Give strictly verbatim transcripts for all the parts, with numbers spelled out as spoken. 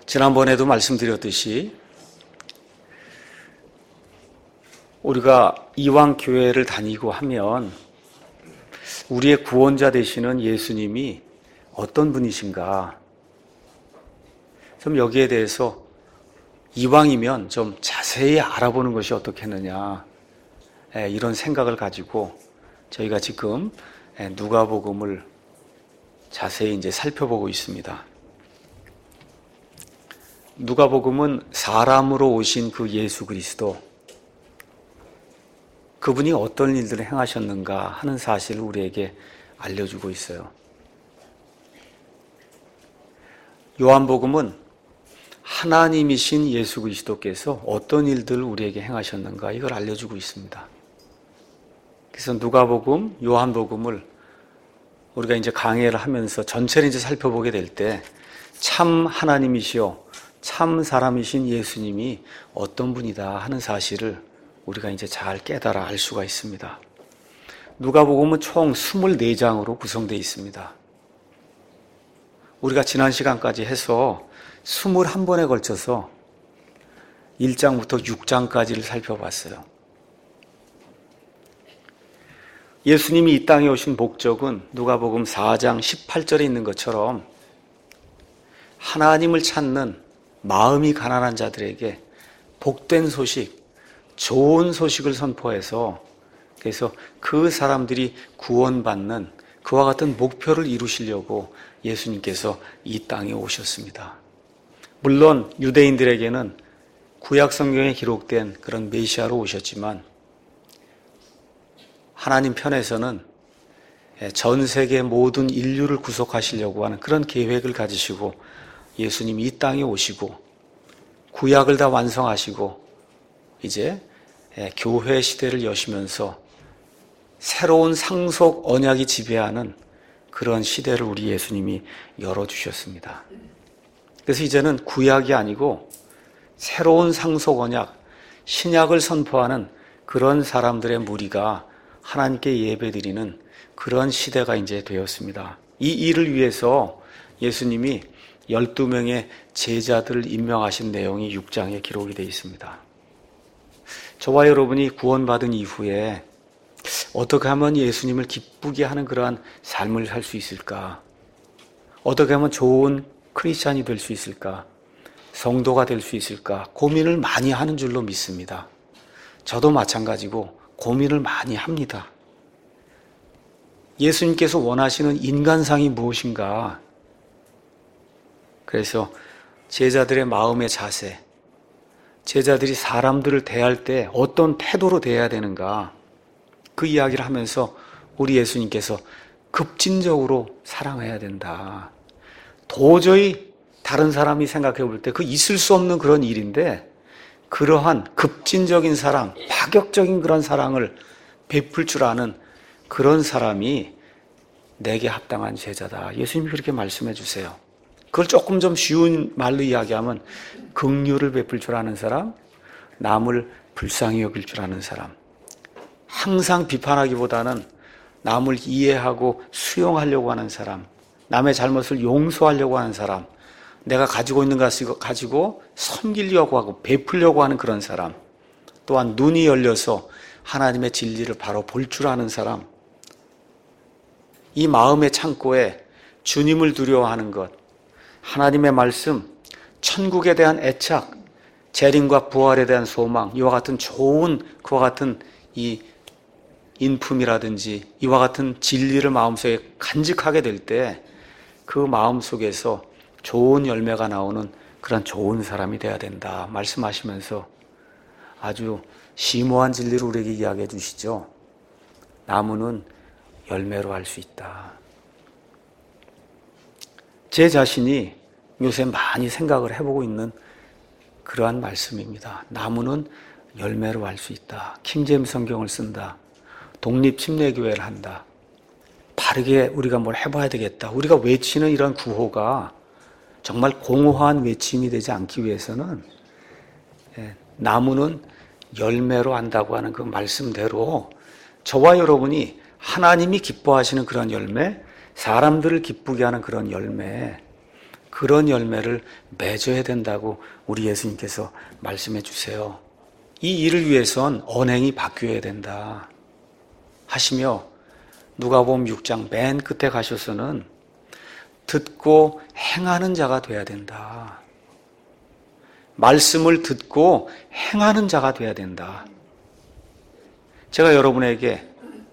지난번에도 말씀드렸듯이 우리가 이왕 교회를 다니고 하면 우리의 구원자 되시는 예수님이 어떤 분이신가, 좀 여기에 대해서 이왕이면 좀 자세히 알아보는 것이 어떻겠느냐, 이런 생각을 가지고 저희가 지금 누가복음을 자세히 이제 살펴보고 있습니다. 누가복음은 사람으로 오신 그 예수 그리스도, 그분이 어떤 일들을 행하셨는가 하는 사실을 우리에게 알려주고 있어요. 요한복음은 하나님이신 예수 그리스도께서 어떤 일들을 우리에게 행하셨는가 이걸 알려주고 있습니다. 그래서 누가복음, 요한복음을 우리가 이제 강해를 하면서 전체를 이제 살펴보게 될 때 참 하나님이시요 참 사람이신 예수님이 어떤 분이다 하는 사실을 우리가 이제 잘 깨달아 알 수가 있습니다. 누가복음은 총 이십사 장으로 구성되어 있습니다. 우리가 지난 시간까지 해서 이십일 번에 걸쳐서 일 장부터 육 장까지를 살펴봤어요. 예수님이 이 땅에 오신 목적은 누가복음 사 장 십팔 절에 있는 것처럼 하나님을 찾는 마음이 가난한 자들에게 복된 소식, 좋은 소식을 선포해서 그래서 그 사람들이 구원받는 그와 같은 목표를 이루시려고 예수님께서 이 땅에 오셨습니다. 물론 유대인들에게는 구약 성경에 기록된 그런 메시아로 오셨지만 하나님 편에서는 전 세계 모든 인류를 구속하시려고 하는 그런 계획을 가지시고 예수님이 이 땅에 오시고 구약을 다 완성하시고 이제 교회 시대를 여시면서 새로운 상속 언약이 지배하는 그런 시대를 우리 예수님이 열어주셨습니다. 그래서 이제는 구약이 아니고 새로운 상속 언약, 신약을 선포하는 그런 사람들의 무리가 하나님께 예배드리는 그런 시대가 이제 되었습니다. 이 일을 위해서 예수님이 열두 명의 제자들을 임명하신 내용이 육 장에 기록이 되어 있습니다. 저와 여러분이 구원받은 이후에 어떻게 하면 예수님을 기쁘게 하는 그러한 삶을 살 수 있을까? 어떻게 하면 좋은 크리스찬이 될 수 있을까? 성도가 될 수 있을까? 고민을 많이 하는 줄로 믿습니다. 저도 마찬가지고 고민을 많이 합니다. 예수님께서 원하시는 인간상이 무엇인가? 그래서 제자들의 마음의 자세, 제자들이 사람들을 대할 때 어떤 태도로 대해야 되는가, 그 이야기를 하면서 우리 예수님께서 급진적으로 사랑해야 된다. 도저히 다른 사람이 생각해 볼 때 그 있을 수 없는 그런 일인데 그러한 급진적인 사랑, 파격적인 그런 사랑을 베풀 줄 아는 그런 사람이 내게 합당한 제자다. 예수님이 그렇게 말씀해 주세요. 그걸 조금 좀 쉬운 말로 이야기하면 긍휼을 베풀 줄 아는 사람, 남을 불쌍히 여길 줄 아는 사람, 항상 비판하기보다는 남을 이해하고 수용하려고 하는 사람, 남의 잘못을 용서하려고 하는 사람, 내가 가지고 있는 것을 가지고 섬기려고 하고 베풀려고 하는 그런 사람, 또한 눈이 열려서 하나님의 진리를 바로 볼 줄 아는 사람, 이 마음의 창고에 주님을 두려워하는 것, 하나님의 말씀, 천국에 대한 애착, 재림과 부활에 대한 소망, 이와 같은 좋은 그와 같은 이 인품이라든지 이와 같은 진리를 마음속에 간직하게 될 때 그 마음속에서 좋은 열매가 나오는 그런 좋은 사람이 돼야 된다 말씀하시면서 아주 심오한 진리를 우리에게 이야기해 주시죠. 나무는 열매로 할 수 있다. 제 자신이 요새 많이 생각을 해보고 있는 그러한 말씀입니다. 나무는 열매로 할 수 있다. 킹제임스 성경을 쓴다. 독립침례교회를 한다. 바르게 우리가 뭘 해봐야 되겠다. 우리가 외치는 이런 구호가 정말 공허한 외침이 되지 않기 위해서는 나무는 열매로 한다고 하는 그 말씀대로 저와 여러분이 하나님이 기뻐하시는 그런 열매, 사람들을 기쁘게 하는 그런 열매, 그런 열매를 맺어야 된다고 우리 예수님께서 말씀해 주세요. 이 일을 위해선 언행이 바뀌어야 된다 하시며 누가복음 육 장 맨 끝에 가셔서는 듣고 행하는 자가 돼야 된다. 말씀을 듣고 행하는 자가 돼야 된다. 제가 여러분에게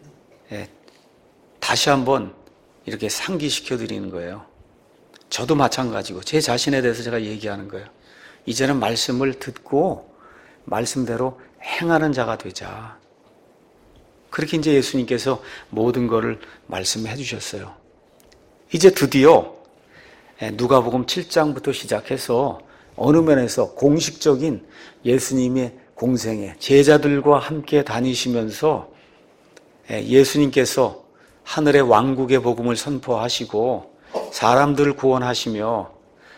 다시 한번 이렇게 상기시켜 드리는 거예요. 저도 마찬가지고 제 자신에 대해서 제가 얘기하는 거예요. 이제는 말씀을 듣고 말씀대로 행하는 자가 되자. 그렇게 이제 예수님께서 모든 것을 말씀해 주셨어요. 이제 드디어 누가복음 칠 장부터 시작해서 어느 면에서 공식적인 예수님의 공생애, 제자들과 함께 다니시면서 예수님께서 하늘의 왕국의 복음을 선포하시고 사람들을 구원하시며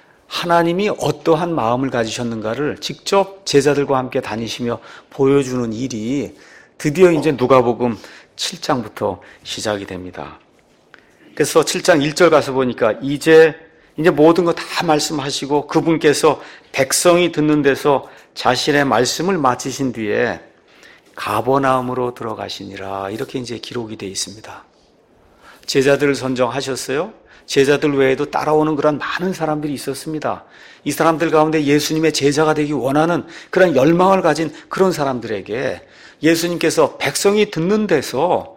하나님이 어떠한 마음을 가지셨는가를 직접 제자들과 함께 다니시며 보여주는 일이 드디어 이제 누가복음 칠 장부터 시작이 됩니다. 그래서 칠 장 일 절 가서 보니까 이제 이제 모든 거 다 말씀하시고 그분께서 백성이 듣는 데서 자신의 말씀을 마치신 뒤에 가버나움으로 들어가시니라 이렇게 이제 기록이 되어 있습니다. 제자들을 선정하셨어요. 제자들 외에도 따라오는 그런 많은 사람들이 있었습니다. 이 사람들 가운데 예수님의 제자가 되기 원하는 그런 열망을 가진 그런 사람들에게 예수님께서 백성이 듣는 데서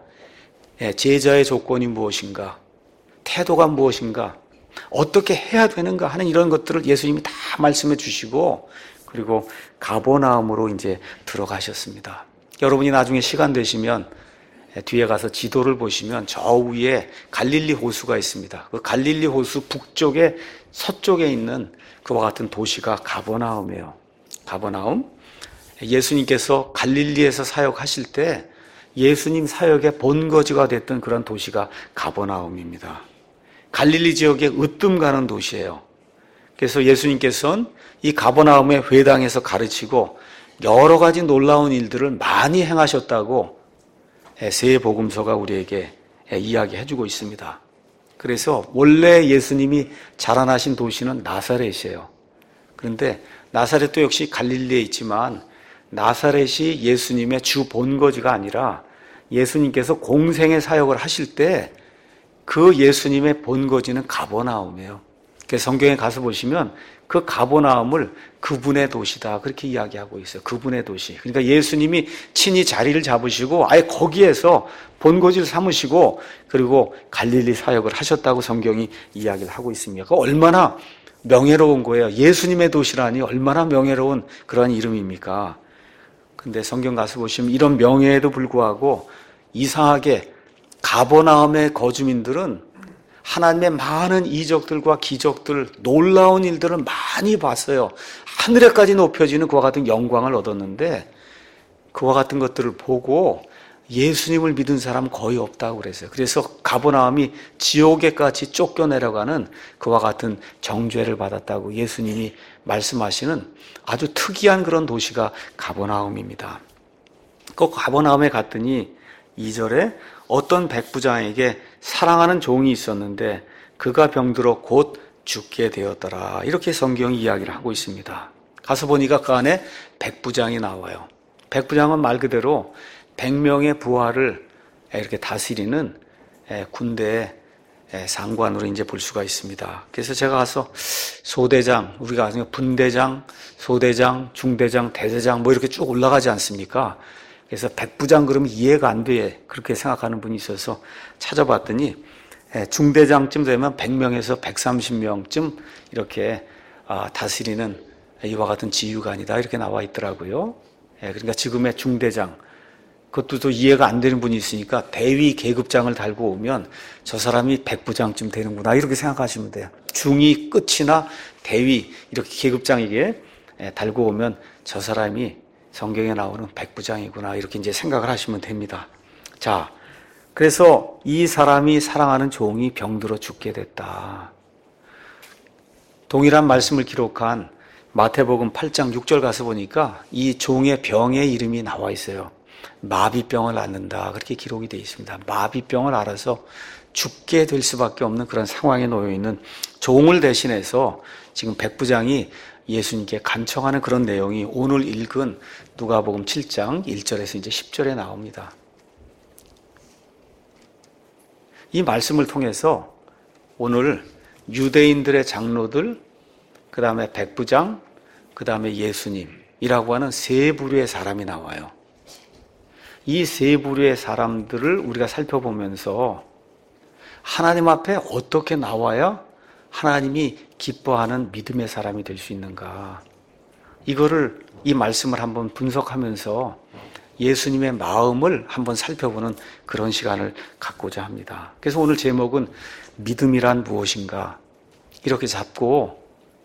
제자의 조건이 무엇인가, 태도가 무엇인가, 어떻게 해야 되는가 하는 이런 것들을 예수님이 다 말씀해 주시고 그리고 가버나움으로 이제 들어가셨습니다. 여러분이 나중에 시간 되시면 뒤에 가서 지도를 보시면 저 위에 갈릴리 호수가 있습니다. 그 갈릴리 호수 북쪽에 서쪽에 있는 그와 같은 도시가 가버나움이에요. 가버나움. 예수님께서 갈릴리에서 사역하실 때 예수님 사역의 본거지가 됐던 그런 도시가 가버나움입니다. 갈릴리 지역에 으뜸 가는 도시예요. 그래서 예수님께서는 이 가버나움의 회당에서 가르치고 여러 가지 놀라운 일들을 많이 행하셨다고 세 복음서가 우리에게 이야기해주고 있습니다. 그래서 원래 예수님이 자라나신 도시는 나사렛이에요. 그런데 나사렛도 역시 갈릴리에 있지만 나사렛이 예수님의 주 본거지가 아니라 예수님께서 공생의 사역을 하실 때 그 예수님의 본거지는 가버나움이에요. 그래서 성경에 가서 보시면 그 가버나움을 그분의 도시다 그렇게 이야기하고 있어요. 그분의 도시. 그러니까 예수님이 친히 자리를 잡으시고 아예 거기에서 본거지를 삼으시고 그리고 갈릴리 사역을 하셨다고 성경이 이야기를 하고 있습니다. 그 얼마나 명예로운 거예요. 예수님의 도시라니 얼마나 명예로운 그런 이름입니까? 근데 성경 가서 보시면 이런 명예에도 불구하고 이상하게 가버나움의 거주민들은 하나님의 많은 이적들과 기적들, 놀라운 일들을 많이 봤어요. 하늘에까지 높여지는 그와 같은 영광을 얻었는데 그와 같은 것들을 보고 예수님을 믿은 사람 거의 없다고 그랬어요. 그래서 가버나움이 지옥에까지 쫓겨내려가는 그와 같은 정죄를 받았다고 예수님이 말씀하시는 아주 특이한 그런 도시가 가버나움입니다. 그 가버나움에 갔더니 이 절에 어떤 백부장에게 사랑하는 종이 있었는데 그가 병들어 곧 죽게 되었더라. 이렇게 성경이 이야기를 하고 있습니다. 가서 보니까 그 안에 백부장이 나와요. 백부장은 말 그대로 백 명의 부하를 이렇게 다스리는 군대의 상관으로 이제 볼 수가 있습니다. 그래서 제가 가서 소대장, 우리가 아는 분대장, 소대장, 중대장, 대대장 뭐 이렇게 쭉 올라가지 않습니까? 그래서 백부장 그러면 이해가 안 돼. 그렇게 생각하는 분이 있어서 찾아봤더니 중대장쯤 되면 백 명에서 백삼십 명쯤 이렇게 다스리는 이와 같은 지휘관이다. 이렇게 나와 있더라고요. 그러니까 지금의 중대장, 그것도 또 이해가 안 되는 분이 있으니까 대위 계급장을 달고 오면 저 사람이 백부장쯤 되는구나. 이렇게 생각하시면 돼요. 중위 끝이나 대위 이렇게 계급장에게 달고 오면 저 사람이 성경에 나오는 백부장이구나 이렇게 이제 생각을 하시면 됩니다. 자, 그래서 이 사람이 사랑하는 종이 병들어 죽게 됐다. 동일한 말씀을 기록한 마태복음 팔 장 육 절 가서 보니까 이 종의 병의 이름이 나와 있어요. 마비병을 앓는다. 그렇게 기록이 되어 있습니다. 마비병을 앓아서 죽게 될 수밖에 없는 그런 상황에 놓여 있는 종을 대신해서 지금 백부장이 예수님께 간청하는 그런 내용이 오늘 읽은 누가복음 칠 장 일 절에서 이제 십 절에 나옵니다. 이 말씀을 통해서 오늘 유대인들의 장로들, 그 다음에 백부장, 그 다음에 예수님이라고 하는 세 부류의 사람이 나와요. 이 세 부류의 사람들을 우리가 살펴보면서 하나님 앞에 어떻게 나와야 하나님이 기뻐하는 믿음의 사람이 될 수 있는가? 이거를, 이 말씀을 한번 분석하면서 예수님의 마음을 한번 살펴보는 그런 시간을 갖고자 합니다. 그래서 오늘 제목은 믿음이란 무엇인가? 이렇게 잡고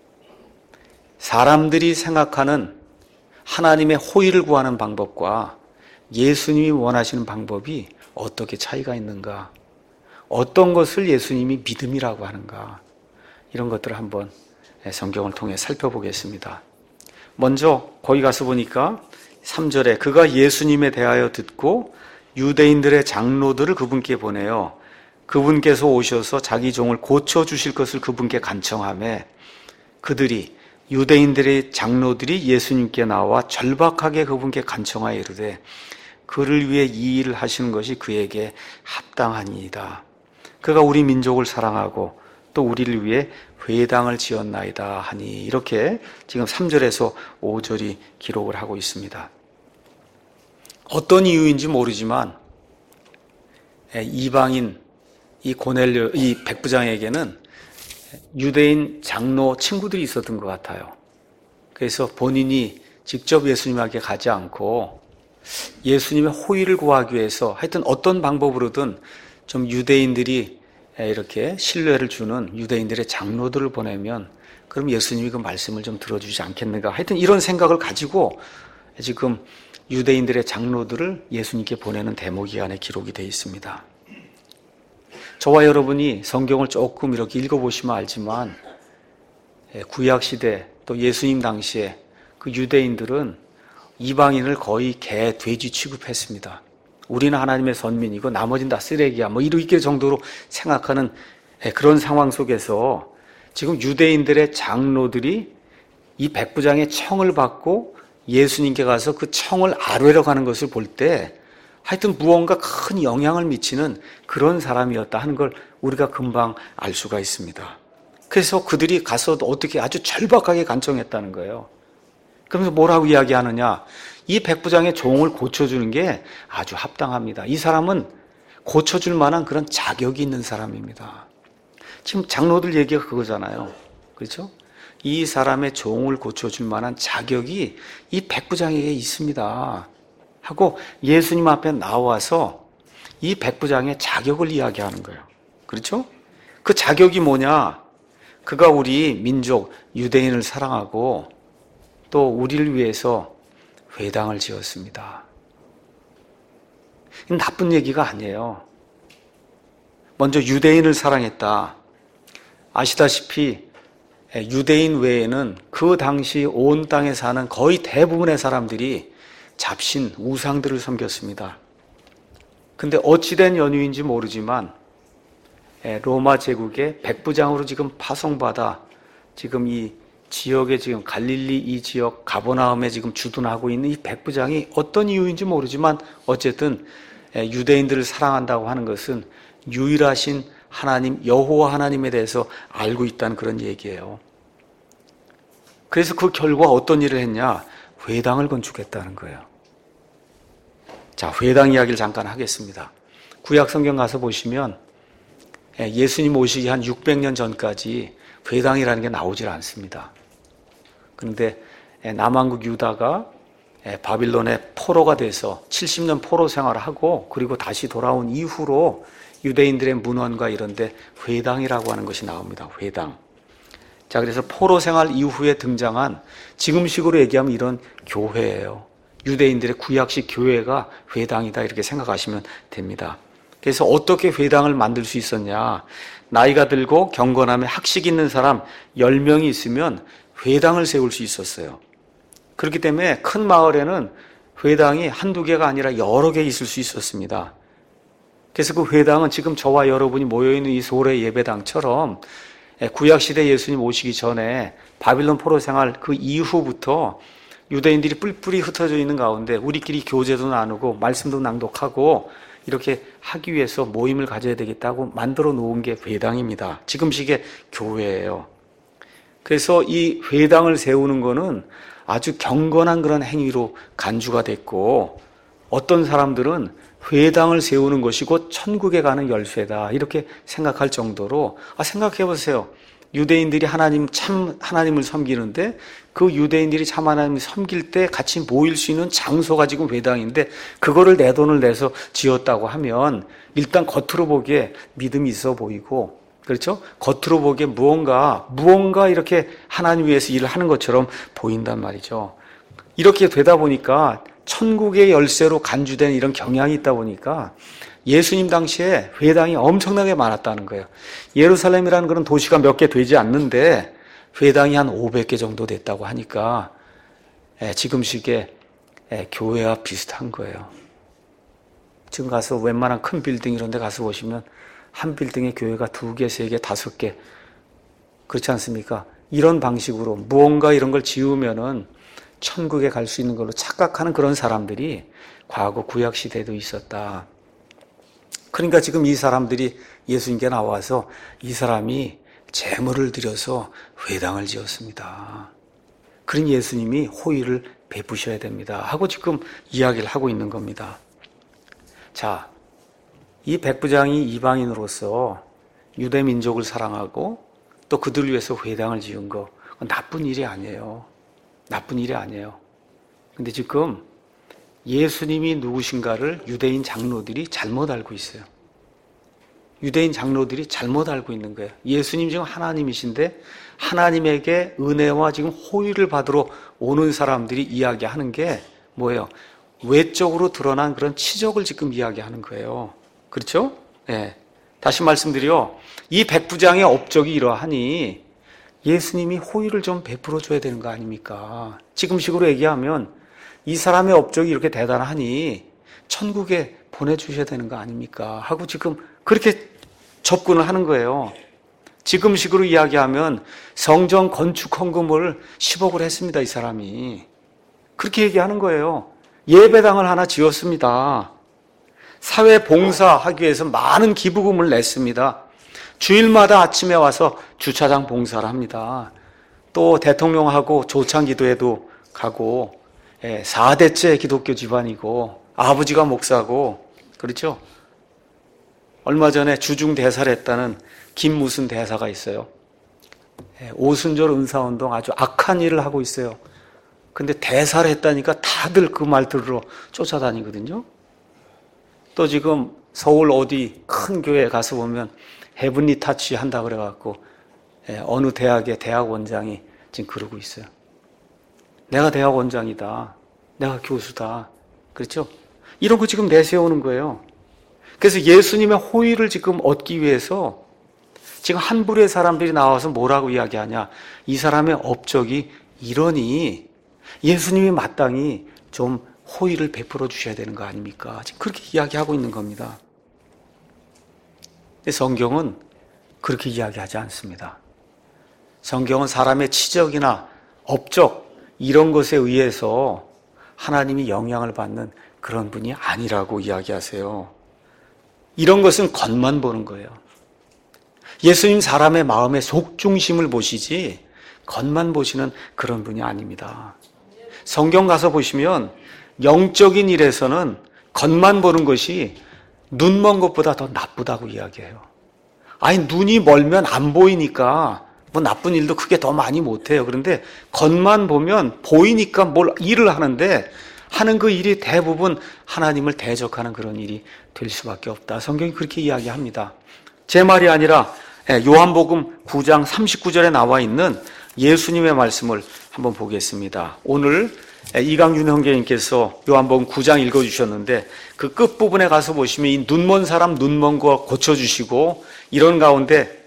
사람들이 생각하는 하나님의 호의를 구하는 방법과 예수님이 원하시는 방법이 어떻게 차이가 있는가? 어떤 것을 예수님이 믿음이라고 하는가? 이런 것들을 한번 성경을 통해 살펴보겠습니다. 먼저 거기 가서 보니까 삼 절에 그가 예수님에 대하여 듣고 유대인들의 장로들을 그분께 보내요. 그분께서 오셔서 자기 종을 고쳐주실 것을 그분께 간청하며 그들이 유대인들의 장로들이 예수님께 나와 절박하게 그분께 간청하여 이르되 그를 위해 이 일을 하시는 것이 그에게 합당하니이다. 그가 우리 민족을 사랑하고 또 우리를 위해 회당을 지었나이다 하니 이렇게 지금 삼 절에서 오 절이 기록을 하고 있습니다. 어떤 이유인지 모르지만 이방인 이 고넬료 이 백부장에게는 유대인 장로 친구들이 있었던 것 같아요. 그래서 본인이 직접 예수님에게 가지 않고 예수님의 호의를 구하기 위해서 하여튼 어떤 방법으로든 좀 유대인들이 이렇게 신뢰를 주는 유대인들의 장로들을 보내면 그럼 예수님이 그 말씀을 좀 들어주지 않겠는가. 하여튼 이런 생각을 가지고 지금 유대인들의 장로들을 예수님께 보내는 대목이 안에 기록이 되어 있습니다. 저와 여러분이 성경을 조금 이렇게 읽어보시면 알지만 구약시대 또 예수님 당시에 그 유대인들은 이방인을 거의 개, 돼지 취급했습니다. 우리는 하나님의 선민이고 나머지는 다 쓰레기야 뭐 이렇게 정도로 생각하는 그런 상황 속에서 지금 유대인들의 장로들이 이 백부장의 청을 받고 예수님께 가서 그 청을 아뢰러 가는 것을 볼 때 하여튼 무언가 큰 영향을 미치는 그런 사람이었다 하는 걸 우리가 금방 알 수가 있습니다. 그래서 그들이 가서 어떻게 아주 절박하게 간청했다는 거예요. 그러면서 뭐라고 이야기하느냐? 이 백부장의 종을 고쳐주는 게 아주 합당합니다. 이 사람은 고쳐줄 만한 그런 자격이 있는 사람입니다. 지금 장로들 얘기가 그거잖아요. 그렇죠? 이 사람의 종을 고쳐줄 만한 자격이 이 백부장에게 있습니다. 하고 예수님 앞에 나와서 이 백부장의 자격을 이야기하는 거예요. 그렇죠? 그 자격이 뭐냐? 그가 우리 민족 유대인을 사랑하고 또 우리를 위해서 회당을 지었습니다. 나쁜 얘기가 아니에요. 먼저 유대인을 사랑했다. 아시다시피 유대인 외에는 그 당시 온 땅에 사는 거의 대부분의 사람들이 잡신, 우상들을 섬겼습니다. 근데 어찌된 연유인지 모르지만 로마 제국의 백부장으로 지금 파송받아 지금 이 지역에 지금 갈릴리 이 지역 가버나움에 지금 주둔하고 있는 이 백부장이 어떤 이유인지 모르지만 어쨌든 유대인들을 사랑한다고 하는 것은 유일하신 하나님 여호와 하나님에 대해서 알고 있다는 그런 얘기예요. 그래서 그 결과 어떤 일을 했냐? 회당을 건축했다는 거예요. 자, 회당 이야기를 잠깐 하겠습니다. 구약 성경 가서 보시면 예수님 오시기 한 육백 년 전까지 회당이라는 게 나오질 않습니다. 그런데 남왕국 유다가 바빌론의 포로가 돼서 칠십 년 포로 생활을 하고 그리고 다시 돌아온 이후로 유대인들의 문헌과 이런 데 회당이라고 하는 것이 나옵니다. 회당. 자, 그래서 포로 생활 이후에 등장한 지금식으로 얘기하면 이런 교회예요. 유대인들의 구약식 교회가 회당이다 이렇게 생각하시면 됩니다. 그래서 어떻게 회당을 만들 수 있었냐? 나이가 들고 경건함에 학식 있는 사람 열 명이 있으면 회당을 세울 수 있었어요. 그렇기 때문에 큰 마을에는 회당이 한두 개가 아니라 여러 개 있을 수 있었습니다. 그래서 그 회당은 지금 저와 여러분이 모여있는 이 소래 예배당처럼 구약시대 예수님 오시기 전에 바빌론 포로 생활 그 이후부터 유대인들이 뿔뿔이 흩어져 있는 가운데 우리끼리 교제도 나누고 말씀도 낭독하고 이렇게 하기 위해서 모임을 가져야 되겠다고 만들어 놓은 게 회당입니다. 지금식의 교회예요. 그래서 이 회당을 세우는 거는 아주 경건한 그런 행위로 간주가 됐고, 어떤 사람들은 회당을 세우는 것이 곧 천국에 가는 열쇠다 이렇게 생각할 정도로, 아 생각해 보세요. 유대인들이 하나님 참 하나님을 섬기는데 그 유대인들이 참 하나님을 섬길 때 같이 모일 수 있는 장소가 지금 회당인데 그거를 내 돈을 내서 지었다고 하면 일단 겉으로 보기에 믿음이 있어 보이고, 그렇죠? 겉으로 보기에 무언가 무언가 이렇게 하나님 위해서 일을 하는 것처럼 보인단 말이죠. 이렇게 되다 보니까 천국의 열쇠로 간주된 이런 경향이 있다 보니까 예수님 당시에 회당이 엄청나게 많았다는 거예요. 예루살렘이라는 그런 도시가 몇 개 되지 않는데 회당이 한 오백 개 정도 됐다고 하니까 지금식의 교회와 비슷한 거예요. 지금 가서 웬만한 큰 빌딩 이런 데 가서 보시면 한 빌딩에 교회가 두 개, 세 개, 다섯 개, 그렇지 않습니까? 이런 방식으로 무언가 이런 걸 지으면은 천국에 갈 수 있는 걸로 착각하는 그런 사람들이 과거 구약 시대에도 있었다. 그러니까 지금 이 사람들이 예수님께 나와서 이 사람이 제물을 드려서 회당을 지었습니다. 그러니 예수님이 호의를 베푸셔야 됩니다 하고 지금 이야기를 하고 있는 겁니다. 자, 이 백부장이 이방인으로서 유대 민족을 사랑하고 또 그들을 위해서 회당을 지은 거 나쁜 일이 아니에요. 나쁜 일이 아니에요. 근데 지금 예수님이 누구신가를 유대인 장로들이 잘못 알고 있어요. 유대인 장로들이 잘못 알고 있는 거예요. 예수님 지금 하나님이신데 하나님에게 은혜와 지금 호의를 받으러 오는 사람들이 이야기하는 게 뭐예요? 외적으로 드러난 그런 치적을 지금 이야기하는 거예요. 그렇죠? 네. 다시 말씀드려, 이 백부장의 업적이 이러하니 예수님이 호의를 좀 베풀어 줘야 되는 거 아닙니까? 지금식으로 얘기하면 이 사람의 업적이 이렇게 대단하니 천국에 보내주셔야 되는 거 아닙니까? 하고 지금 그렇게 접근을 하는 거예요. 지금식으로 이야기하면 성전 건축 헌금을 십억을 했습니다, 이 사람이. 그렇게 얘기하는 거예요. 예배당을 하나 지었습니다. 사회 봉사하기 위해서 많은 기부금을 냈습니다. 주일마다 아침에 와서 주차장 봉사를 합니다. 또 대통령하고 조창 기도회도 가고, 사 대째 기독교 집안이고 아버지가 목사고, 그렇죠? 얼마 전에 주중 대사를 했다는 김무순 대사가 있어요. 오순절 은사운동 아주 악한 일을 하고 있어요. 근데 대사를 했다니까 다들 그 말 들으러 쫓아다니거든요. 또 지금 서울 어디 큰 교회에 가서 보면 헤븐리 타치 한다 그래갖고 어느 대학의 대학원장이 지금 그러고 있어요. 내가 대학원장이다. 내가 교수다. 그렇죠? 이런 거 지금 내세우는 거예요. 그래서 예수님의 호의를 지금 얻기 위해서 지금 한 부류의 사람들이 나와서 뭐라고 이야기하냐. 이 사람의 업적이 이러니 예수님이 마땅히 좀 호의를 베풀어 주셔야 되는 거 아닙니까? 지금 그렇게 이야기하고 있는 겁니다. 성경은 그렇게 이야기하지 않습니다. 성경은 사람의 치적이나 업적 이런 것에 의해서 하나님이 영향을 받는 그런 분이 아니라고 이야기하세요. 이런 것은 겉만 보는 거예요. 예수님 사람의 마음의 속중심을 보시지 겉만 보시는 그런 분이 아닙니다. 성경 가서 보시면 영적인 일에서는 겉만 보는 것이 눈 먼 것보다 더 나쁘다고 이야기해요. 아니 눈이 멀면 안 보이니까 뭐 나쁜 일도 크게 더 많이 못해요. 그런데 겉만 보면 보이니까 뭘 일을 하는데 하는 그 일이 대부분 하나님을 대적하는 그런 일이 될 수밖에 없다. 성경이 그렇게 이야기합니다. 제 말이 아니라 요한복음 구 장 삼십구 절에 나와 있는 예수님의 말씀을 한번 보겠습니다. 오늘 이강윤 형제님께서 요한복음 구 장 읽어주셨는데 그 끝부분에 가서 보시면 이 눈먼 사람 눈먼 거 고쳐주시고 이런 가운데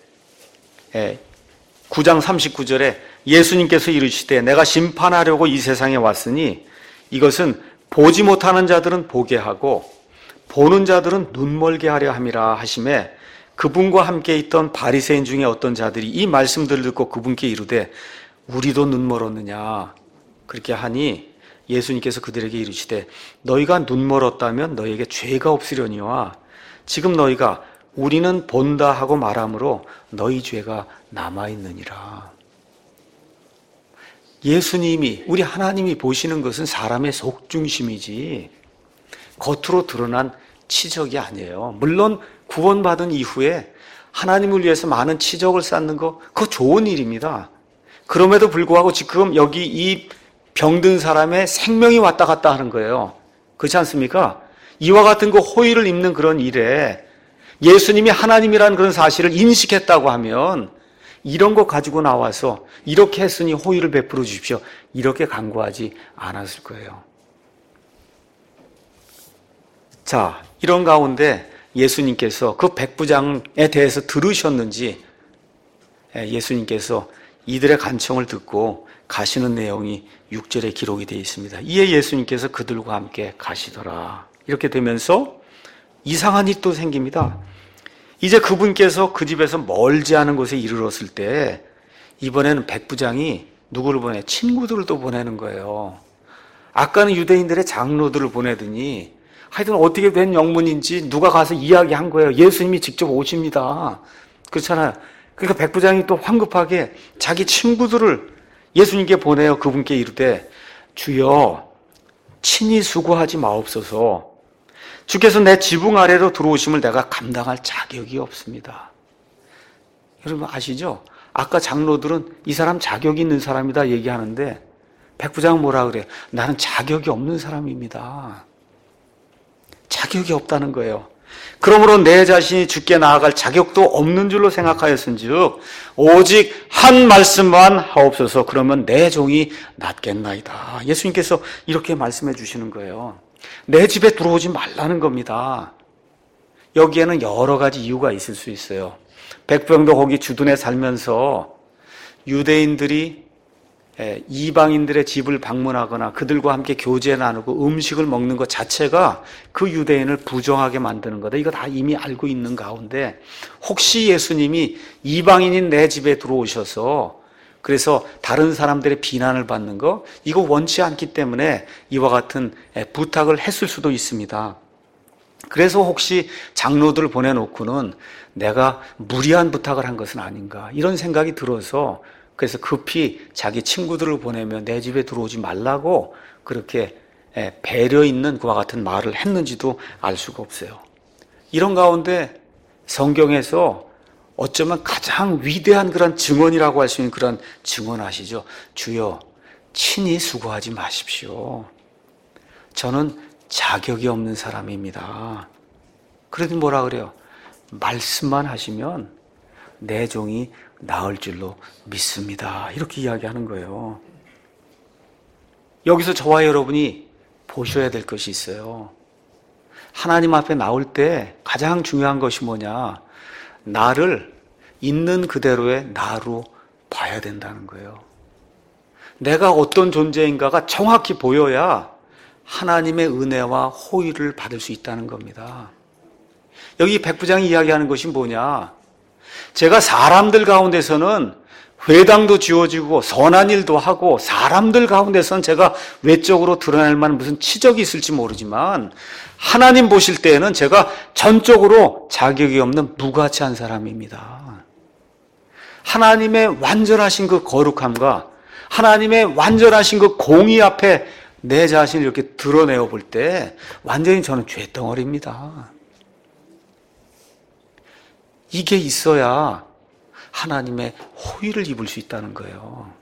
구 장 삼십구 절에 예수님께서 이르시되 내가 심판하려고 이 세상에 왔으니 이것은 보지 못하는 자들은 보게 하고 보는 자들은 눈멀게 하려 함이라 하심에 그분과 함께 있던 바리새인 중에 어떤 자들이 이 말씀들을 듣고 그분께 이르되 우리도 눈 멀었느냐 그렇게 하니 예수님께서 그들에게 이르시되 너희가 눈 멀었다면 너희에게 죄가 없으려니와 지금 너희가 우리는 본다 하고 말하므로 너희 죄가 남아있느니라. 예수님이 우리 하나님이 보시는 것은 사람의 속중심이지 겉으로 드러난 치적이 아니에요. 물론 구원받은 이후에 하나님을 위해서 많은 치적을 쌓는 거 그거 좋은 일입니다. 그럼에도 불구하고 지금 여기 이 병든 사람의 생명이 왔다 갔다 하는 거예요. 그렇지 않습니까? 이와 같은 그 호의를 입는 그런 일에 예수님이 하나님이라는 그런 사실을 인식했다고 하면 이런 거 가지고 나와서 이렇게 했으니 호의를 베풀어 주십시오. 이렇게 간구하지 않았을 거예요. 자, 이런 가운데 예수님께서 그 백부장에 대해서 들으셨는지 예수님께서 이들의 간청을 듣고 가시는 내용이 육 절에 기록이 되어 있습니다. 이에 예수님께서 그들과 함께 가시더라. 이렇게 되면서 이상한 일이 또 생깁니다. 이제 그분께서 그 집에서 멀지 않은 곳에 이르렀을 때 이번에는 백부장이 누구를 보내? 친구들을 또 보내는 거예요. 아까는 유대인들의 장로들을 보내더니 하여튼 어떻게 된 영문인지 누가 가서 이야기한 거예요. 예수님이 직접 오십니다. 그렇잖아요. 그러니까 백부장이 또 황급하게 자기 친구들을 예수님께 보내요. 그분께 이르되 주여 친히 수고하지 마옵소서. 주께서 내 지붕 아래로 들어오심을 내가 감당할 자격이 없습니다. 여러분 아시죠? 아까 장로들은 이 사람 자격이 있는 사람이다 얘기하는데 백부장은 뭐라 그래요? 나는 자격이 없는 사람입니다. 자격이 없다는 거예요. 그러므로 내 자신이 주께 나아갈 자격도 없는 줄로 생각하였은즉 오직 한 말씀만 하옵소서. 그러면 내 종이 낫겠나이다. 예수님께서 이렇게 말씀해 주시는 거예요. 내 집에 들어오지 말라는 겁니다. 여기에는 여러 가지 이유가 있을 수 있어요. 백부장도 거기 주둔에 살면서 유대인들이 이방인들의 집을 방문하거나 그들과 함께 교제 나누고 음식을 먹는 것 자체가 그 유대인을 부정하게 만드는 거다. 이거 다 이미 알고 있는 가운데 혹시 예수님이 이방인인 내 집에 들어오셔서 그래서 다른 사람들의 비난을 받는 거 이거 원치 않기 때문에 이와 같은 부탁을 했을 수도 있습니다. 그래서 혹시 장로들을 보내놓고는 내가 무리한 부탁을 한 것은 아닌가 이런 생각이 들어서 그래서 급히 자기 친구들을 보내면 내 집에 들어오지 말라고 그렇게 배려 있는 그와 같은 말을 했는지도 알 수가 없어요. 이런 가운데 성경에서 어쩌면 가장 위대한 그런 증언이라고 할 수 있는 그런 증언 아시죠? 주여 친히 수고하지 마십시오. 저는 자격이 없는 사람입니다. 그래도 뭐라 그래요? 말씀만 하시면 내 종이 나을 줄로 믿습니다. 이렇게 이야기하는 거예요. 여기서 저와 여러분이 보셔야 될 것이 있어요. 하나님 앞에 나올 때 가장 중요한 것이 뭐냐? 나를 있는 그대로의 나로 봐야 된다는 거예요. 내가 어떤 존재인가가 정확히 보여야 하나님의 은혜와 호의를 받을 수 있다는 겁니다. 여기 백부장이 이야기하는 것이 뭐냐? 제가 사람들 가운데서는 회당도 지어지고 선한 일도 하고 사람들 가운데서는 제가 외적으로 드러낼 만한 무슨 치적이 있을지 모르지만 하나님 보실 때에는 제가 전적으로 자격이 없는 무가치한 사람입니다. 하나님의 완전하신 그 거룩함과 하나님의 완전하신 그 공의 앞에 내 자신을 이렇게 드러내어 볼 때 완전히 저는 죄덩어리입니다. 이게 있어야 하나님의 호의를 입을 수 있다는 거예요.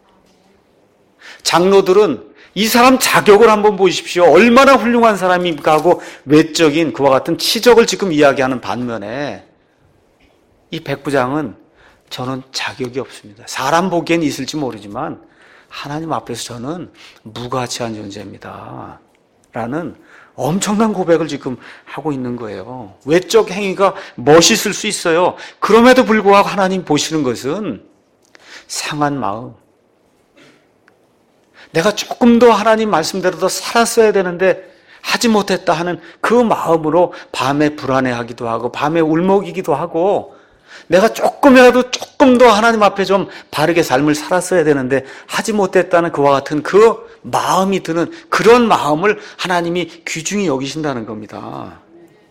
장로들은 이 사람 자격을 한번 보십시오. 얼마나 훌륭한 사람입니까 하고 외적인 그와 같은 치적을 지금 이야기하는 반면에 이 백부장은 저는 자격이 없습니다. 사람 보기엔 있을지 모르지만 하나님 앞에서 저는 무가치한 존재입니다. 라는 엄청난 고백을 지금 하고 있는 거예요. 외적 행위가 멋있을 수 있어요. 그럼에도 불구하고 하나님 보시는 것은 상한 마음. 내가 조금 더 하나님 말씀대로 더 살았어야 되는데 하지 못했다 하는 그 마음으로 밤에 불안해하기도 하고 밤에 울먹이기도 하고 내가 조금이라도 조금 더 하나님 앞에 좀 바르게 삶을 살았어야 되는데 하지 못했다는 그와 같은 그 마음이 드는 그런 마음을 하나님이 귀중히 여기신다는 겁니다.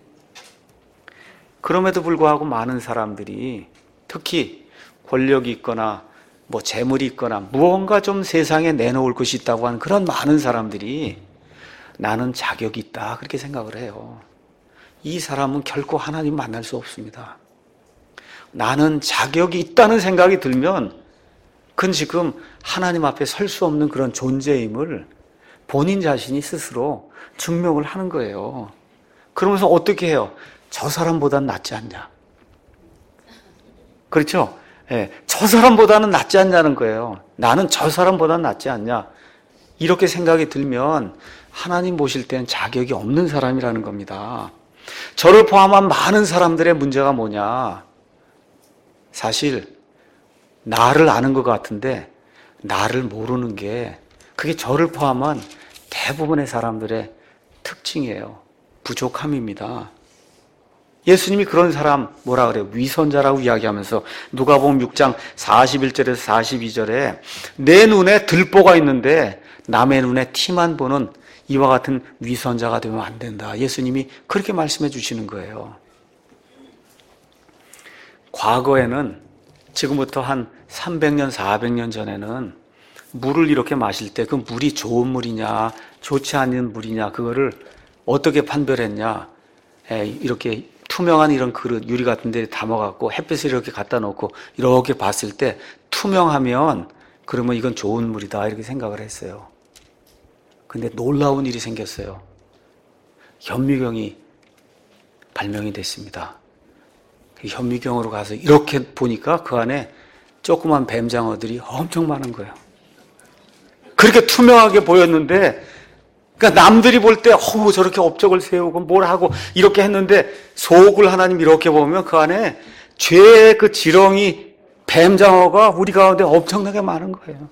그럼에도 불구하고 많은 사람들이 특히 권력이 있거나 뭐 재물이 있거나 무언가 좀 세상에 내놓을 것이 있다고 하는 그런 많은 사람들이 나는 자격이 있다 그렇게 생각을 해요. 이 사람은 결코 하나님 만날 수 없습니다. 나는 자격이 있다는 생각이 들면 그건 지금 하나님 앞에 설 수 없는 그런 존재임을 본인 자신이 스스로 증명을 하는 거예요. 그러면서 어떻게 해요? 저 사람보다는 낫지 않냐? 그렇죠? 예, 저 사람보다는 낫지 않냐는 거예요. 나는 저 사람보다는 낫지 않냐? 이렇게 생각이 들면 하나님 보실 때는 자격이 없는 사람이라는 겁니다. 저를 포함한 많은 사람들의 문제가 뭐냐? 사실 나를 아는 것 같은데 나를 모르는 게 그게 저를 포함한 대부분의 사람들의 특징이에요. 부족함입니다. 예수님이 그런 사람 뭐라 그래요? 위선자라고 이야기하면서 누가복음 육 장 사십일 절에서 사십이 절에 내 눈에 들보가 있는데 남의 눈에 티만 보는 이와 같은 위선자가 되면 안 된다. 예수님이 그렇게 말씀해 주시는 거예요. 과거에는 지금부터 한 삼백 년, 사백 년 전에는 물을 이렇게 마실 때 그 물이 좋은 물이냐 좋지 않은 물이냐 그거를 어떻게 판별했냐. 이렇게 투명한 이런 그릇 유리 같은 데 담아갖고 햇빛을 이렇게 갖다 놓고 이렇게 봤을 때 투명하면 그러면 이건 좋은 물이다 이렇게 생각을 했어요. 근데 놀라운 일이 생겼어요. 현미경이 발명이 됐습니다. 현미경으로 가서 이렇게 보니까 그 안에 조그만 뱀장어들이 엄청 많은 거예요. 그렇게 투명하게 보였는데 그러니까 남들이 볼 때 어우 저렇게 업적을 세우고 뭘 하고 이렇게 했는데 속을 하나님 이렇게 보면 그 안에 죄의 그 지렁이 뱀장어가 우리 가운데 엄청나게 많은 거예요.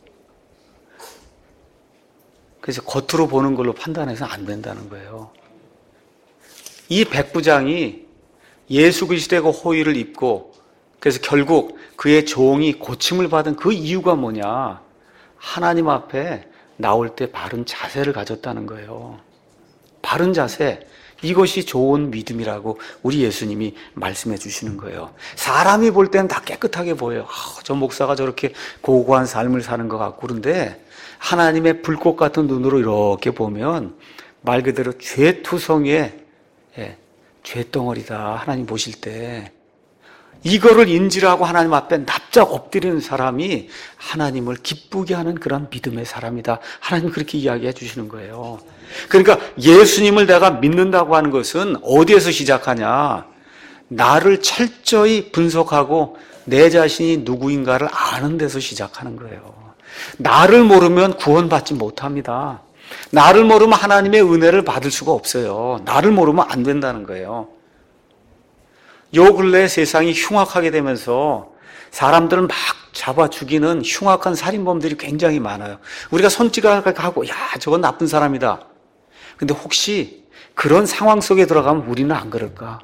그래서 겉으로 보는 걸로 판단해서 안 된다는 거예요. 이 백부장이 예수 그리스도의 호의를 입고 그래서 결국 그의 종이 고침을 받은 그 이유가 뭐냐? 하나님 앞에 나올 때 바른 자세를 가졌다는 거예요. 바른 자세, 이것이 좋은 믿음이라고 우리 예수님이 말씀해 주시는 거예요. 사람이 볼 때는 다 깨끗하게 보여요. 아, 저 목사가 저렇게 고고한 삶을 사는 것 같고 그런데 하나님의 불꽃 같은 눈으로 이렇게 보면 말 그대로 죄투성이의 예, 죄덩어리다. 하나님 보실 때 이거를 인지하고 하나님 앞에 납작 엎드리는 사람이 하나님을 기쁘게 하는 그런 믿음의 사람이다. 하나님 그렇게 이야기해 주시는 거예요. 그러니까 예수님을 내가 믿는다고 하는 것은 어디에서 시작하냐? 나를 철저히 분석하고 내 자신이 누구인가를 아는 데서 시작하는 거예요. 나를 모르면 구원받지 못합니다. 나를 모르면 하나님의 은혜를 받을 수가 없어요. 나를 모르면 안 된다는 거예요. 요 근래 세상이 흉악하게 되면서 사람들을 막 잡아 죽이는 흉악한 살인범들이 굉장히 많아요. 우리가 손찌각하고 야 저건 나쁜 사람이다. 근데 혹시 그런 상황 속에 들어가면 우리는 안 그럴까?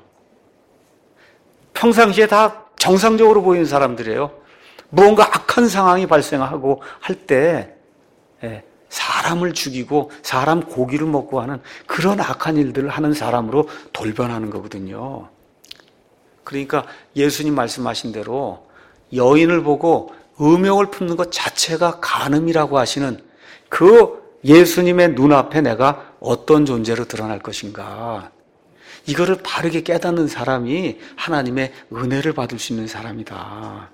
평상시에 다 정상적으로 보이는 사람들이에요. 무언가 악한 상황이 발생하고 할 때 사람을 죽이고 사람 고기를 먹고 하는 그런 악한 일들을 하는 사람으로 돌변하는 거거든요. 그러니까 예수님 말씀하신 대로 여인을 보고 음욕을 품는 것 자체가 간음이라고 하시는 그 예수님의 눈앞에 내가 어떤 존재로 드러날 것인가. 이거를 바르게 깨닫는 사람이 하나님의 은혜를 받을 수 있는 사람이다.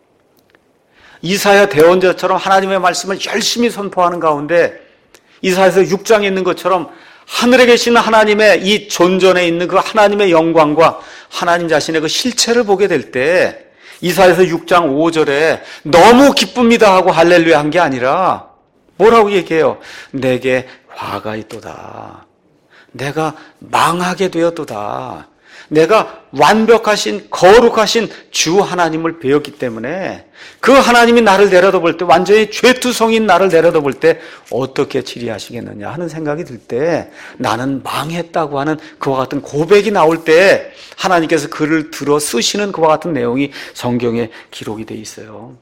이사야 대언자처럼 하나님의 말씀을 열심히 선포하는 가운데 이사야서 육 장에 있는 것처럼 하늘에 계신 하나님의 이 존전에 있는 그 하나님의 영광과 하나님 자신의 그 실체를 보게 될 때 이사야서 육 장 오 절에 너무 기쁩니다 하고 할렐루야 한 게 아니라 뭐라고 얘기해요? 내게 화가 있도다. 내가 망하게 되었도다. 내가 완벽하신 거룩하신 주 하나님을 배웠기 때문에 그 하나님이 나를 내려다볼 때, 완전히 죄투성인 나를 내려다볼 때 어떻게 치리하시겠느냐 하는 생각이 들 때, 나는 망했다고 하는 그와 같은 고백이 나올 때 하나님께서 글을 들어 쓰시는 그와 같은 내용이 성경에 기록이 돼 있어요.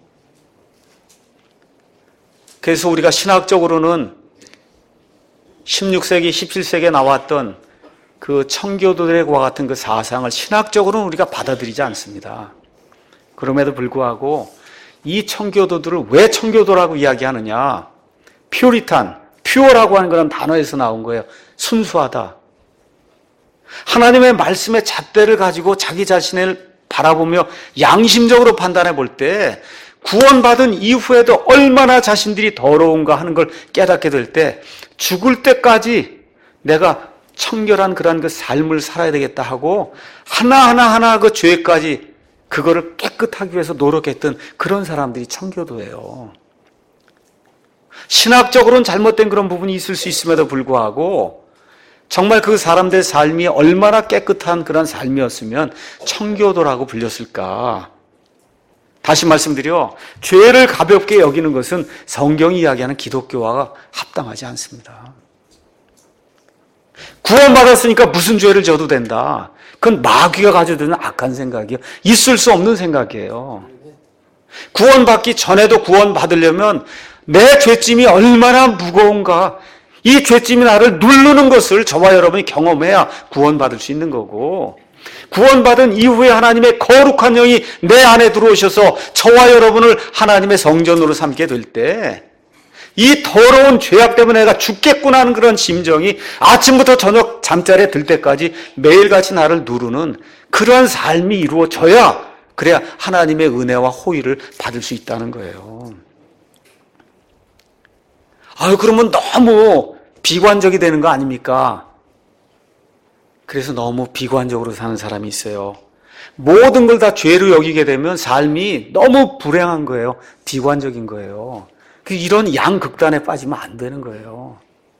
그래서 우리가 신학적으로는 십육 세기, 십칠 세기에 나왔던 그 청교도들의 그와 같은 그 사상을 신학적으로는 우리가 받아들이지 않습니다. 그럼에도 불구하고 이 청교도들을 왜 청교도라고 이야기하느냐? 퓨리탄, 퓨어라고 하는 그런 단어에서 나온 거예요. 순수하다. 하나님의 말씀의 잣대를 가지고 자기 자신을 바라보며 양심적으로 판단해 볼 때 구원받은 이후에도 얼마나 자신들이 더러운가 하는 걸 깨닫게 될 때 죽을 때까지 내가 청결한 그런 그 삶을 살아야 되겠다 하고 하나하나 하나 그 죄까지 그거를 깨끗하기 위해서 노력했던 그런 사람들이 청교도예요. 신학적으로는 잘못된 그런 부분이 있을 수 있음에도 불구하고 정말 그 사람들의 삶이 얼마나 깨끗한 그런 삶이었으면 청교도라고 불렸을까? 다시 말씀드려, 죄를 가볍게 여기는 것은 성경이 이야기하는 기독교와 합당하지 않습니다. 구원받았으니까 무슨 죄를 져도 된다. 그건 마귀가 가져드는 악한 생각이에요. 있을 수 없는 생각이에요. 구원받기 전에도 구원받으려면 내 죄짐이 얼마나 무거운가, 이 죄짐이 나를 누르는 것을 저와 여러분이 경험해야 구원받을 수 있는 거고, 구원받은 이후에 하나님의 거룩한 영이 내 안에 들어오셔서 저와 여러분을 하나님의 성전으로 삼게 될 때 이 더러운 죄악 때문에 내가 죽겠구나 하는 그런 심정이 아침부터 저녁 잠자리에 들 때까지 매일같이 나를 누르는 그러한 삶이 이루어져야, 그래야 하나님의 은혜와 호의를 받을 수 있다는 거예요. 아유, 그러면 너무 비관적이 되는 거 아닙니까? 그래서 너무 비관적으로 사는 사람이 있어요. 모든 걸 다 죄로 여기게 되면 삶이 너무 불행한 거예요. 비관적인 거예요. 이런 양극단에 빠지면 안 되는 거예요.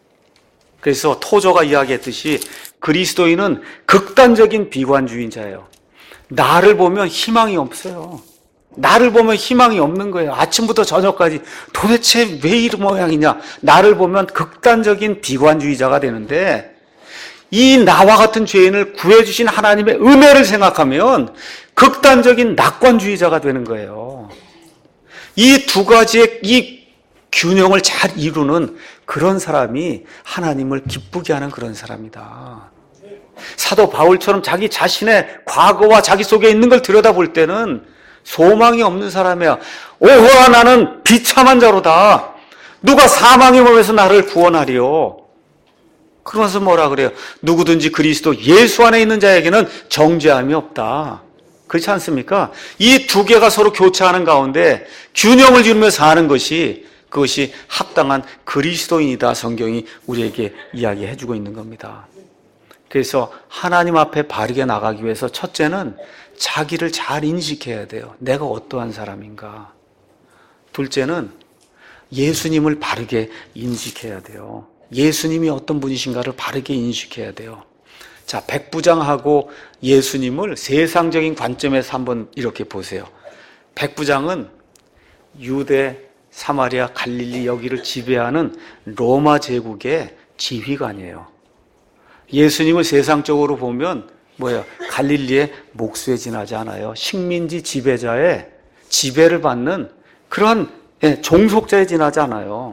그래서 토저가 이야기했듯이 그리스도인은 극단적인 비관주의자예요. 나를 보면 희망이 없어요. 나를 보면 희망이 없는 거예요. 아침부터 저녁까지 도대체 왜 이런 모양이냐. 나를 보면 극단적인 비관주의자가 되는데, 이 나와 같은 죄인을 구해주신 하나님의 은혜를 생각하면 극단적인 낙관주의자가 되는 거예요. 이 두 가지의 이 균형을 잘 이루는 그런 사람이 하나님을 기쁘게 하는 그런 사람이다. 사도 바울처럼 자기 자신의 과거와 자기 속에 있는 걸 들여다볼 때는 소망이 없는 사람이야. 오호라, 나는 비참한 자로다. 누가 사망의 몸에서 나를 구원하리요. 그러면서 뭐라 그래요? 누구든지 그리스도 예수 안에 있는 자에게는 정죄함이 없다. 그렇지 않습니까? 이 두 개가 서로 교차하는 가운데 균형을 이루며 사는 것이, 그것이 합당한 그리스도인이다. 성경이 우리에게 이야기해 주고 있는 겁니다. 그래서 하나님 앞에 바르게 나가기 위해서 첫째는 자기를 잘 인식해야 돼요. 내가 어떠한 사람인가. 둘째는 예수님을 바르게 인식해야 돼요. 예수님이 어떤 분이신가를 바르게 인식해야 돼요. 자, 백부장하고 예수님을 세상적인 관점에서 한번 이렇게 보세요. 백부장은 유대, 사마리아, 갈릴리 여기를 지배하는 로마 제국의 지휘관이에요. 예수님을 세상적으로 보면 뭐예요? 갈릴리의 목수에 지나지 않아요. 식민지 지배자의 지배를 받는 그런 종속자에 지나지 않아요.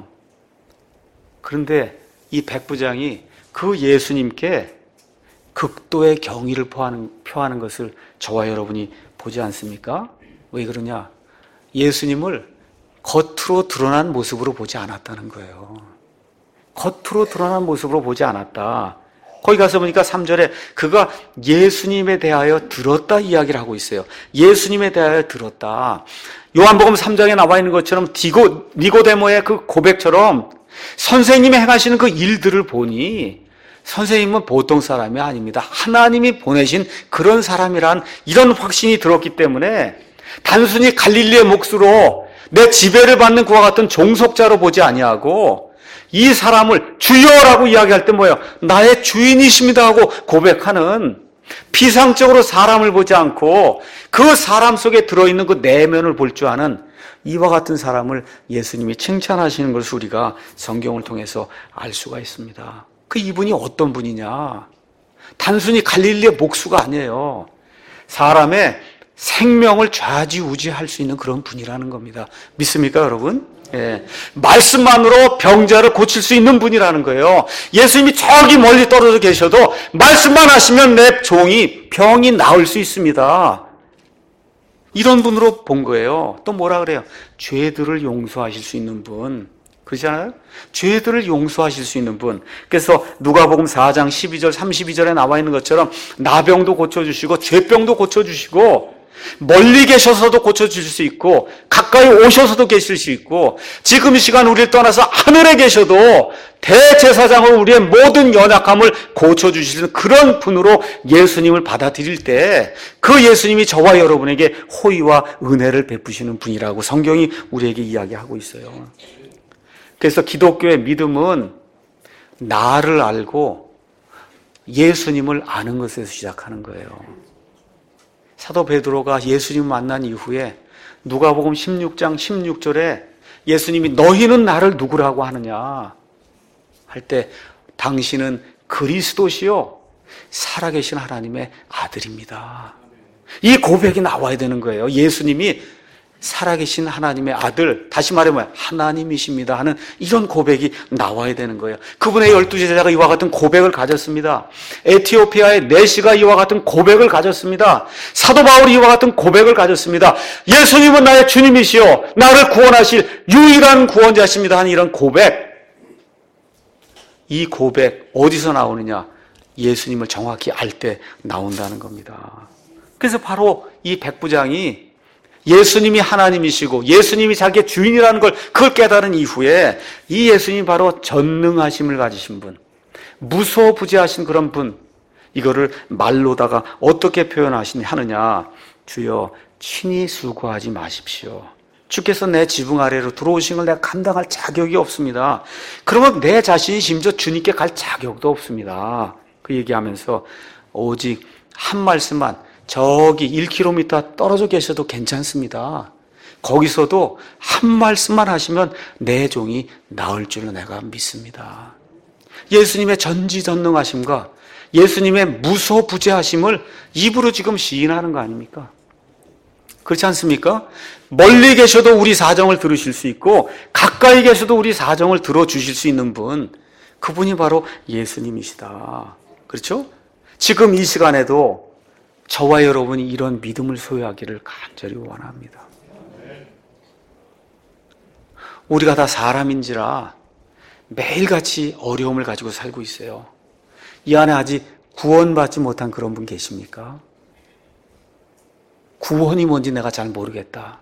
그런데 이 백부장이 그 예수님께 극도의 경의를 표하는, 표하는 것을 저와 여러분이 보지 않습니까? 왜 그러냐? 예수님을 겉으로 드러난 모습으로 보지 않았다는 거예요. 겉으로 드러난 모습으로 보지 않았다. 거기 가서 보니까 삼 절에 그가 예수님에 대하여 들었다 이야기를 하고 있어요. 예수님에 대하여 들었다. 요한복음 삼 장에 나와 있는 것처럼 디고, 니고데모의 그 고백처럼 선생님이 행하시는 그 일들을 보니 선생님은 보통 사람이 아닙니다. 하나님이 보내신 그런 사람이란 이런 확신이 들었기 때문에 단순히 갈릴리의 몫으로 내 지배를 받는 그와 같은 종속자로 보지 아니하고 이 사람을 주여라고 이야기할 때 뭐예요? 나의 주인이십니다 하고 고백하는 피상적으로 사람을 보지 않고 그 사람 속에 들어있는 그 내면을 볼 줄 아는 이와 같은 사람을 예수님이 칭찬하시는 것을 우리가 성경을 통해서 알 수가 있습니다. 그 이분이 어떤 분이냐? 단순히 갈릴리의 목수가 아니에요. 사람의 생명을 좌지우지할 수 있는 그런 분이라는 겁니다. 믿습니까, 여러분? 예. 말씀만으로 병자를 고칠 수 있는 분이라는 거예요. 예수님이 저기 멀리 떨어져 계셔도 말씀만 하시면 내 종이 병이 나을 수 있습니다. 이런 분으로 본 거예요. 또 뭐라 그래요? 죄들을 용서하실 수 있는 분. 그렇잖아요? 죄들을 용서하실 수 있는 분. 그래서 누가복음 사 장 십이 절 삼십이 절에 나와 있는 것처럼 나병도 고쳐주시고 죄병도 고쳐주시고 멀리 계셔서도 고쳐주실 수 있고 가까이 오셔서도 계실 수 있고 지금 이 시간 우리를 떠나서 하늘에 계셔도 대제사장으로 우리의 모든 연약함을 고쳐주시는 그런 분으로 예수님을 받아들일 때 그 예수님이 저와 여러분에게 호의와 은혜를 베푸시는 분이라고 성경이 우리에게 이야기하고 있어요. 그래서 기독교의 믿음은 나를 알고 예수님을 아는 것에서 시작하는 거예요. 사도 베드로가 예수님을 만난 이후에 누가복음 십육 장 십육 절에 예수님이 너희는 나를 누구라고 하느냐 할 때 당신은 그리스도시요 살아계신 하나님의 아들입니다. 이 고백이 나와야 되는 거예요. 예수님이 살아계신 하나님의 아들, 다시 말하면 하나님이십니다 하는 이런 고백이 나와야 되는 거예요. 그분의 열두 제자가 이와 같은 고백을 가졌습니다. 에티오피아의 내시가 이와 같은 고백을 가졌습니다. 사도 바울이 이와 같은 고백을 가졌습니다. 예수님은 나의 주님이시요 나를 구원하실 유일한 구원자십니다 하는 이런 고백. 이 고백 어디서 나오느냐? 예수님을 정확히 알 때 나온다는 겁니다. 그래서 바로 이 백부장이 예수님이 하나님이시고 예수님이 자기의 주인이라는 걸 그걸 깨달은 이후에 이 예수님이 바로 전능하심을 가지신 분, 무소부재하신 그런 분, 이거를 말로다가 어떻게 표현하느냐? 주여 친히 수고하지 마십시오. 주께서 내 지붕 아래로 들어오신 걸 내가 감당할 자격이 없습니다. 그러면 내 자신이 심지어 주님께 갈 자격도 없습니다. 그 얘기하면서 오직 한 말씀만, 저기 일 킬로미터 떨어져 계셔도 괜찮습니다. 거기서도 한 말씀만 하시면 내 종이 나을 줄로 내가 믿습니다. 예수님의 전지전능하심과 예수님의 무소부재하심을 입으로 지금 시인하는 거 아닙니까? 그렇지 않습니까? 멀리 계셔도 우리 사정을 들으실 수 있고 가까이 계셔도 우리 사정을 들어주실 수 있는 분, 그분이 바로 예수님이시다. 그렇죠? 지금 이 시간에도 저와 여러분이 이런 믿음을 소유하기를 간절히 원합니다. 우리가 다 사람인지라 매일같이 어려움을 가지고 살고 있어요. 이 안에 아직 구원받지 못한 그런 분 계십니까? 구원이 뭔지 내가 잘 모르겠다.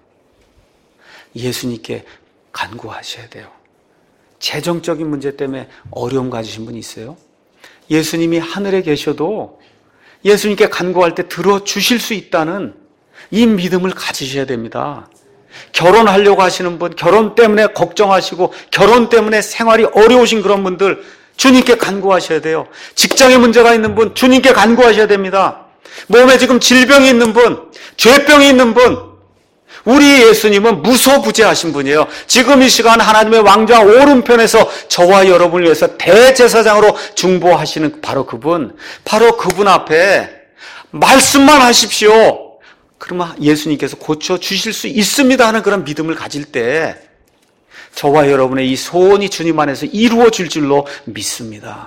예수님께 간구하셔야 돼요. 재정적인 문제 때문에 어려움 가지신 분 있어요? 예수님이 하늘에 계셔도 예수님께 간구할 때 들어주실 수 있다는 이 믿음을 가지셔야 됩니다. 결혼하려고 하시는 분, 결혼 때문에 걱정하시고 결혼 때문에 생활이 어려우신 그런 분들 주님께 간구하셔야 돼요. 직장에 문제가 있는 분 주님께 간구하셔야 됩니다. 몸에 지금 질병이 있는 분, 죄병이 있는 분, 우리 예수님은 무소부재하신 분이에요. 지금 이 시간 하나님의 왕좌 오른편에서 저와 여러분을 위해서 대제사장으로 중보하시는 바로 그분, 바로 그분 앞에 말씀만 하십시오. 그러면 예수님께서 고쳐주실 수 있습니다 하는 그런 믿음을 가질 때 저와 여러분의 이 소원이 주님 안에서 이루어질 줄로 믿습니다.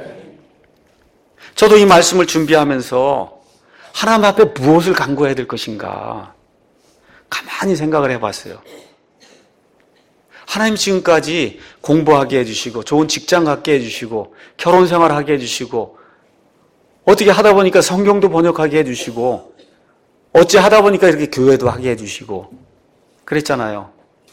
저도 이 말씀을 준비하면서 하나님 앞에 무엇을 간구해야 될 것인가 가만히 생각을 해봤어요. 하나님 지금까지 공부하게 해주시고 좋은 직장 갖게 해주시고 결혼생활 하게 해주시고 어떻게 하다 보니까 성경도 번역하게 해주시고 어찌 하다 보니까 이렇게 교회도 하게 해주시고 그랬잖아요.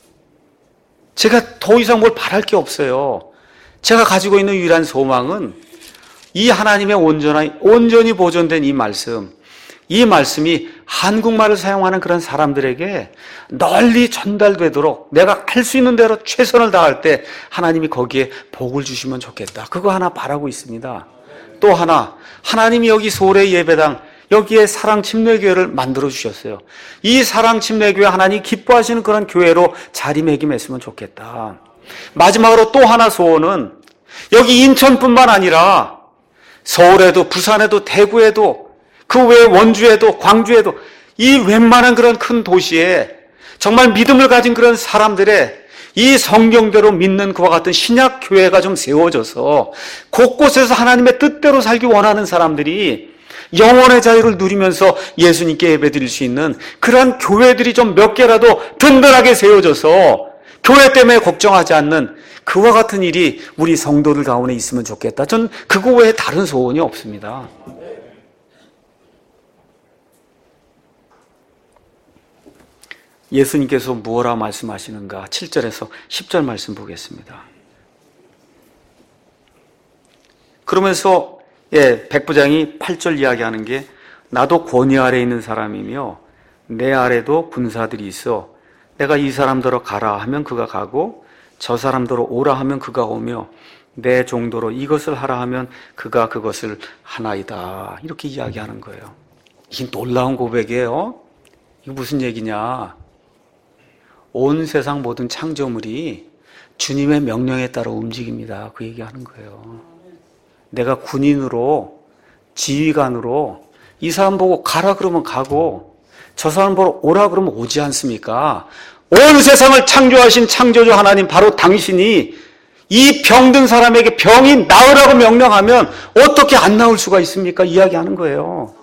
제가 더 이상 뭘 바랄 게 없어요. 제가 가지고 있는 유일한 소망은 이 하나님의 온전한, 온전히 보존된 이 말씀, 이 말씀이 한국말을 사용하는 그런 사람들에게 널리 전달되도록 내가 할 수 있는 대로 최선을 다할 때 하나님이 거기에 복을 주시면 좋겠다. 그거 하나 바라고 있습니다. 또 하나, 하나님이 여기 소래 예배당, 여기에 사랑침례교회를 만들어 주셨어요. 이 사랑침례교회 하나님 기뻐하시는 그런 교회로 자리매김했으면 좋겠다. 마지막으로 또 하나 소원은 여기 인천뿐만 아니라 서울에도 부산에도 대구에도 그 외 원주에도 광주에도 이 웬만한 그런 큰 도시에 정말 믿음을 가진 그런 사람들의 이 성경대로 믿는 그와 같은 신약 교회가 좀 세워져서 곳곳에서 하나님의 뜻대로 살기 원하는 사람들이 영혼의 자유를 누리면서 예수님께 예배드릴 수 있는 그러한 교회들이 좀 몇 개라도 든든하게 세워져서 교회 때문에 걱정하지 않는 그와 같은 일이 우리 성도들 가운데 있으면 좋겠다. 전 그거 외에 다른 소원이 없습니다. 예수님께서 무엇라 말씀하시는가? 칠 절에서 십 절 말씀 보겠습니다. 그러면서 예, 백부장이 팔 절 이야기하는 게 나도 권위 아래 있는 사람이며 내 아래도 군사들이 있어 내가 이 사람더러 가라 하면 그가 가고 저 사람더러 오라 하면 그가 오며 내 종도로 이것을 하라 하면 그가 그것을 하나이다. 이렇게 이야기하는 거예요. 이게 놀라운 고백이에요. 이거 무슨 얘기냐? 온 세상 모든 창조물이 주님의 명령에 따라 움직입니다. 그 얘기하는 거예요. 내가 군인으로 지휘관으로 이 사람 보고 가라 그러면 가고 저 사람 보러 오라 그러면 오지 않습니까? 온 세상을 창조하신 창조주 하나님 바로 당신이 이 병든 사람에게 병이 나으라고 명령하면 어떻게 안 나올 수가 있습니까? 이야기하는 거예요.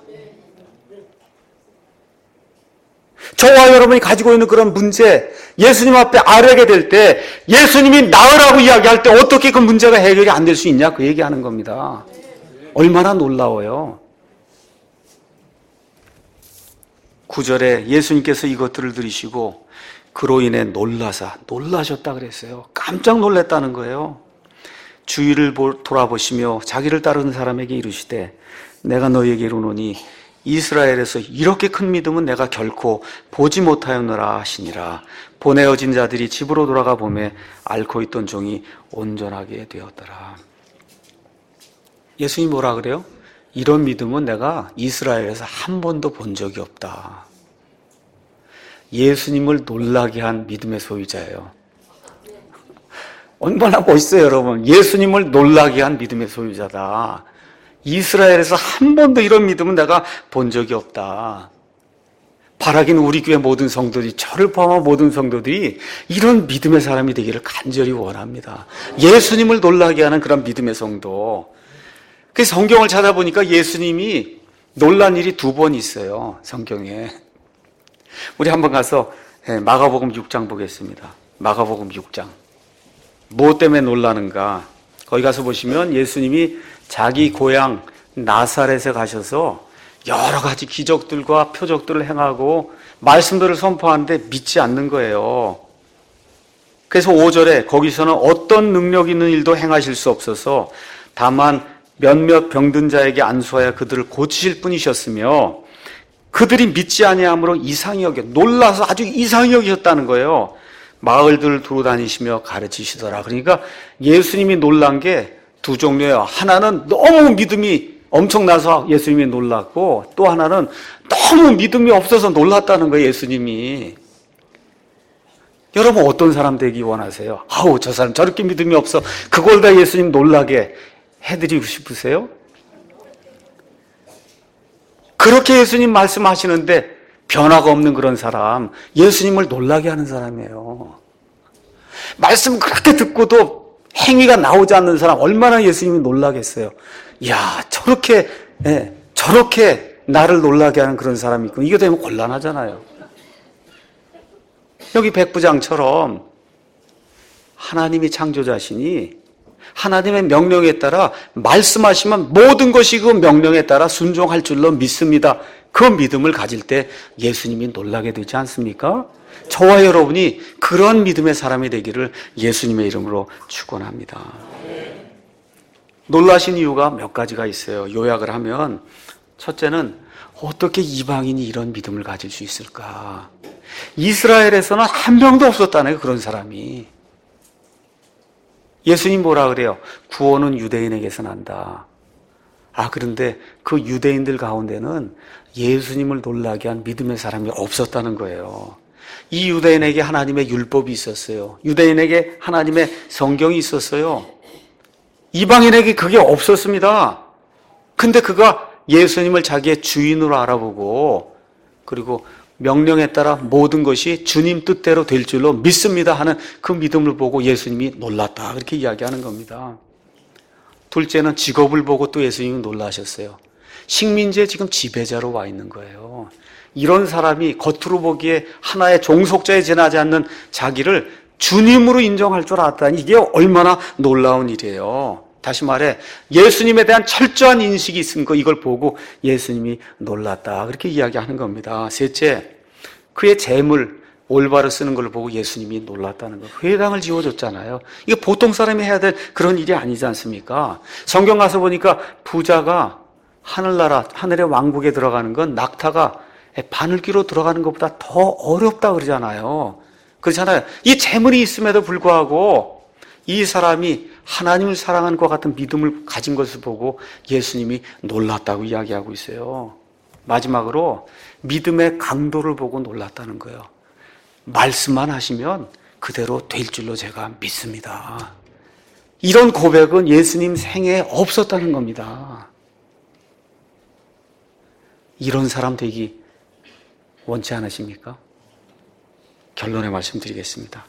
저와 여러분이 가지고 있는 그런 문제, 예수님 앞에 아뢰게 될 때 예수님이 나으라고 이야기할 때 어떻게 그 문제가 해결이 안 될 수 있냐? 그 얘기하는 겁니다. 얼마나 놀라워요. 구 절에 예수님께서 이것들을 들으시고 그로 인해 놀라사, 놀라셨다 그랬어요. 깜짝 놀랐다는 거예요. 주위를 돌아보시며 자기를 따르는 사람에게 이르시되 내가 너희에게 이르노니 이스라엘에서 이렇게 큰 믿음은 내가 결코 보지 못하였노라 하시니라. 보내어진 자들이 집으로 돌아가 보매 앓고 있던 종이 온전하게 되었더라. 예수님이 뭐라 그래요? 이런 믿음은 내가 이스라엘에서 한 번도 본 적이 없다. 예수님을 놀라게 한 믿음의 소유자예요. 얼마나 멋있어요, 여러분. 예수님을 놀라게 한 믿음의 소유자다. 이스라엘에서 한 번도 이런 믿음은 내가 본 적이 없다. 바라기는 우리 교회 모든 성도들이, 저를 포함한 모든 성도들이 이런 믿음의 사람이 되기를 간절히 원합니다. 예수님을 놀라게 하는 그런 믿음의 성도. 그래서 성경을 찾아보니까 예수님이 놀란 일이 두 번 있어요, 성경에. 우리 한번 가서 마가복음 육 장 보겠습니다. 마가복음 육 장. 무엇 때문에 놀라는가? 거기 가서 보시면 예수님이 자기 고향 나사렛에 가셔서 여러 가지 기적들과 표적들을 행하고 말씀들을 선포하는데 믿지 않는 거예요. 그래서 오 절에 거기서는 어떤 능력 있는 일도 행하실 수 없어서 다만 몇몇 병든 자에게 안수하여 그들을 고치실 뿐이셨으며 그들이 믿지 아니함으로 이상히 여겨 놀라서 아주 이상히 여기셨다는 거예요. 마을들을 두루 다니시며 가르치시더라. 그러니까 예수님이 놀란 게 두 종류예요. 하나는 너무 믿음이 엄청나서 예수님이 놀랐고 또 하나는 너무 믿음이 없어서 놀랐다는 거예요. 예수님이. 여러분 어떤 사람 되기 원하세요? 아우 저 사람 저렇게 믿음이 없어. 그걸 다 예수님 놀라게 해드리고 싶으세요? 그렇게 예수님 말씀하시는데 변화가 없는 그런 사람, 예수님을 놀라게 하는 사람이에요. 말씀 그렇게 듣고도 행위가 나오지 않는 사람 얼마나 예수님이 놀라겠어요. 이야 저렇게 예, 저렇게 나를 놀라게 하는 그런 사람이 있고 이게 되면 곤란하잖아요. 여기 백부장처럼 하나님이 창조자시니 하나님의 명령에 따라 말씀하시면 모든 것이 그 명령에 따라 순종할 줄로 믿습니다. 그 믿음을 가질 때 예수님이 놀라게 되지 않습니까? 저와 여러분이 그런 믿음의 사람이 되기를 예수님의 이름으로 축원합니다. 놀라신 이유가 몇 가지가 있어요. 요약을 하면 첫째는 어떻게 이방인이 이런 믿음을 가질 수 있을까? 이스라엘에서는 한 명도 없었다는 그런 사람이. 예수님 뭐라 그래요? 구원은 유대인에게서 난다. 아, 그런데 그 유대인들 가운데는 예수님을 놀라게 한 믿음의 사람이 없었다는 거예요. 이 유대인에게 하나님의 율법이 있었어요. 유대인에게 하나님의 성경이 있었어요. 이방인에게 그게 없었습니다. 근데 그가 예수님을 자기의 주인으로 알아보고 그리고 명령에 따라 모든 것이 주님 뜻대로 될 줄로 믿습니다 하는 그 믿음을 보고 예수님이 놀랐다, 그렇게 이야기하는 겁니다. 둘째는 직업을 보고 또 예수님이 놀라셨어요. 식민지에 지금 지배자로 와 있는 거예요. 이런 사람이 겉으로 보기에 하나의 종속자에 지나지 않는 자기를 주님으로 인정할 줄 알았다니 이게 얼마나 놀라운 일이에요. 다시 말해 예수님에 대한 철저한 인식이 있은 거, 이걸 보고 예수님이 놀랐다, 그렇게 이야기하는 겁니다. 셋째, 그의 재물 올바로 쓰는 걸 보고 예수님이 놀랐다는 거. 회당을 지어줬잖아요. 이거 보통 사람이 해야 될 그런 일이 아니지 않습니까? 성경 가서 보니까 부자가 하늘나라, 하늘의 왕국에 들어가는 건 낙타가 바늘귀로 들어가는 것보다 더 어렵다 그러잖아요. 그렇잖아요. 이 재물이 있음에도 불구하고 이 사람이 하나님을 사랑하는 것 같은 믿음을 가진 것을 보고 예수님이 놀랐다고 이야기하고 있어요. 마지막으로 믿음의 강도를 보고 놀랐다는 거예요. 말씀만 하시면 그대로 될 줄로 제가 믿습니다. 이런 고백은 예수님 생애에 없었다는 겁니다. 이런 사람 되기 원치 않으십니까? 결론의 말씀 드리겠습니다.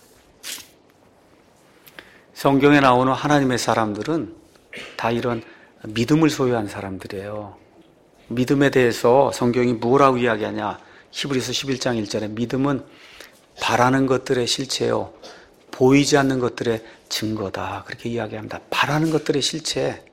성경에 나오는 하나님의 사람들은 다 이런 믿음을 소유한 사람들이에요. 믿음에 대해서 성경이 뭐라고 이야기하냐? 히브리서 십일 장 일 절에 믿음은 바라는 것들의 실체요, 보이지 않는 것들의 증거다, 그렇게 이야기합니다. 바라는 것들의 실체,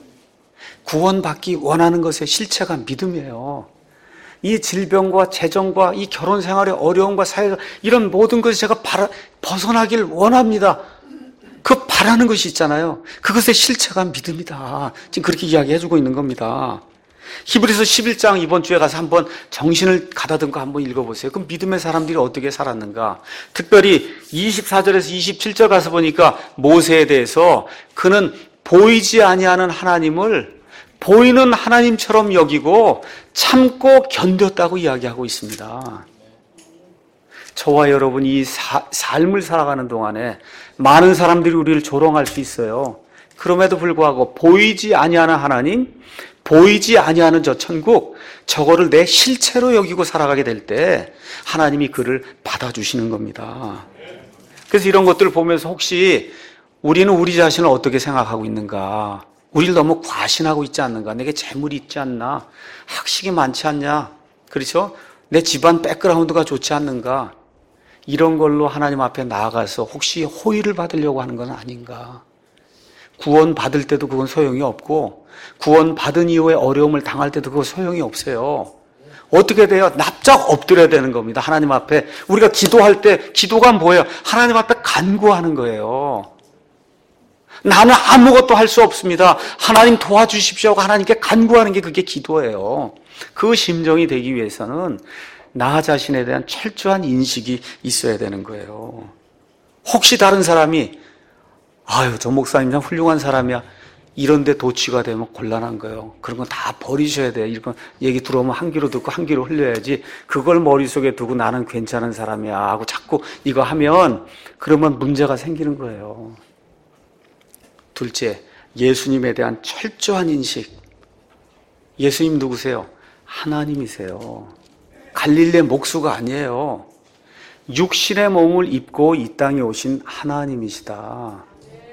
구원받기 원하는 것의 실체가 믿음이에요. 이 질병과 재정과 이 결혼 생활의 어려움과 사회가 이런 모든 것을 제가 바라, 벗어나길 원합니다. 그 바라는 것이 있잖아요. 그것의 실체가 믿음이다. 지금 그렇게 이야기해주고 있는 겁니다. 히브리서 십일 장 이번 주에 가서 한번 정신을 가다듬고 한번 읽어보세요. 그럼 믿음의 사람들이 어떻게 살았는가? 특별히 이십사 절에서 이십칠 절 가서 보니까 모세에 대해서 그는 보이지 아니하는 하나님을 보이는 하나님처럼 여기고 참고 견뎠다고 이야기하고 있습니다. 저와 여러분이 이 사, 삶을 살아가는 동안에 많은 사람들이 우리를 조롱할 수 있어요. 그럼에도 불구하고 보이지 아니하는 하나님, 보이지 아니하는 저 천국, 저거를 내 실체로 여기고 살아가게 될 때 하나님이 그를 받아주시는 겁니다. 그래서 이런 것들을 보면서 혹시 우리는 우리 자신을 어떻게 생각하고 있는가? 우리를 너무 과신하고 있지 않는가? 내게 재물이 있지 않나? 학식이 많지 않냐? 그렇죠? 내 집안 백그라운드가 좋지 않는가? 이런 걸로 하나님 앞에 나아가서 혹시 호의를 받으려고 하는 건 아닌가? 구원 받을 때도 그건 소용이 없고 구원 받은 이후에 어려움을 당할 때도 그거 소용이 없어요. 어떻게 돼요? 납작 엎드려야 되는 겁니다. 하나님 앞에. 우리가 기도할 때 기도가 뭐예요? 하나님 앞에 간구하는 거예요. 나는 아무것도 할 수 없습니다. 하나님 도와주십시오 하고 하나님께 간구하는 게 그게 기도예요. 그 심정이 되기 위해서는 나 자신에 대한 철저한 인식이 있어야 되는 거예요. 혹시 다른 사람이 아유 저 목사님 참 훌륭한 사람이야, 이런데 도취가 되면 곤란한 거예요. 그런 건 다 버리셔야 돼요. 이런 얘기 들어오면 한 귀로 듣고 한 귀로 흘려야지, 그걸 머릿속에 두고 나는 괜찮은 사람이야 하고 자꾸 이거 하면 그러면 문제가 생기는 거예요. 둘째, 예수님에 대한 철저한 인식. 예수님 누구세요? 하나님이세요. 갈릴리 목수가 아니에요. 육신의 몸을 입고 이 땅에 오신 하나님이시다.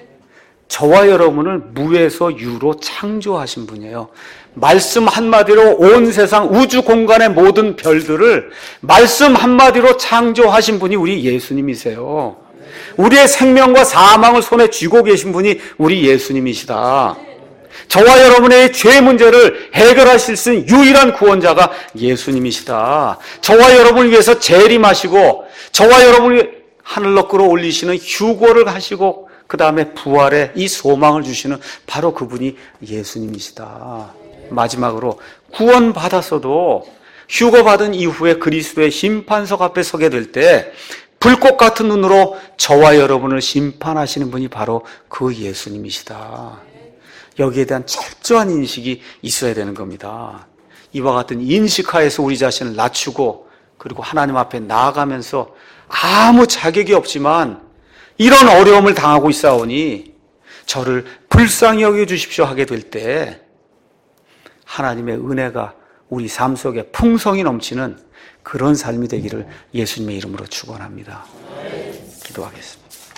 저와 여러분을 무에서 유로 창조하신 분이에요. 말씀 한마디로 온 세상 우주 공간의 모든 별들을 말씀 한마디로 창조하신 분이 우리 예수님이세요. 우리의 생명과 사망을 손에 쥐고 계신 분이 우리 예수님이시다. 저와 여러분의 죄 문제를 해결하실 수 있는 유일한 구원자가 예수님이시다. 저와 여러분을 위해서 재림하시고 저와 여러분을 하늘로 끌어올리시는 휴고를 하시고 그 다음에 부활의 이 소망을 주시는 바로 그분이 예수님이시다. 마지막으로 구원받았어도 휴거받은 이후에 그리스도의 심판석 앞에 서게 될 때 불꽃 같은 눈으로 저와 여러분을 심판하시는 분이 바로 그 예수님이시다. 여기에 대한 철저한 인식이 있어야 되는 겁니다. 이와 같은 인식하에서 우리 자신을 낮추고 그리고 하나님 앞에 나아가면서 아무 자격이 없지만 이런 어려움을 당하고 있사오니 저를 불쌍히 여겨주십시오 하게 될 때 하나님의 은혜가 우리 삶 속에 풍성히 넘치는 그런 삶이 되기를 예수님의 이름으로 축원합니다. 기도하겠습니다.